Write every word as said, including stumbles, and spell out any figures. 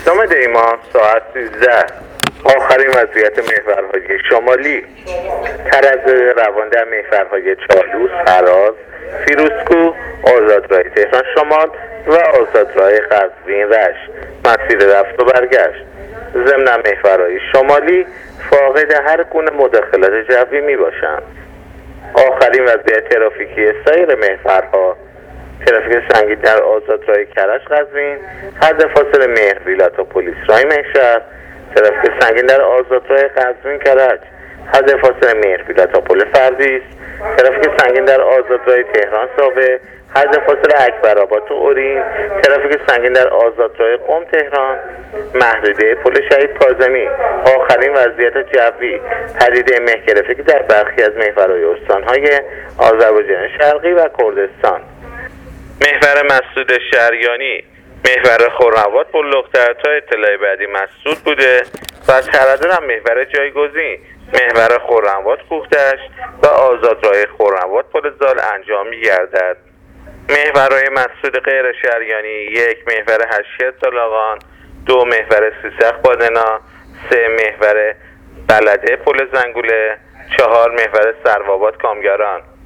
بیستم دی ماه ساعت سیزده آخرین وضعیت محورهای شمالی. ترازه روان در محورهای چالوس، هراز، فیروزکوه، آزادراه تهران شمال و آزادراه قزوین رشت مسیر رفت و برگشت. ضمن محورهای شمالی فاقد هر گونه مداخلات جوی می باشند. آخرین وضعیت ترافیکی سایر محورها: ترافیک سنگین در آزادراه کرج قزوین، حد فاصله مهرویلا تا پلیس رای مهشهر. ترافیک سنگین در آزادراه قزوین کرج، حد فاصله مهرویلا تا پل فردیس. ترافیک سنگین در آزادراه تهران ساوه، حد فاصله اکبرآباد تا اورین. ترافیک سنگین در آزادراه قم تهران، محدوده پل شهید کاظمی. آخرین وضعیت جوی: پدیده مه گرفته که در برخی از محورهای استانهای آذربایجان شرقی و کردستان. محور مسعود شریانی، محور خرم‌آباد بلوغ‌تر تا اطلاع بعدی مسدود بوده و تردد هم محور جایگزین محور خرم‌آباد کوه‌دشت و آزادراه خرم‌آباد پل زال انجام می‌گردد. محورهای مسدود غیر شریانی: یک محور هشیت زالاقان، دو محور سیسخ بادنا، سه محور بلده پل زنگوله، چهار محور سروآباد کامگران.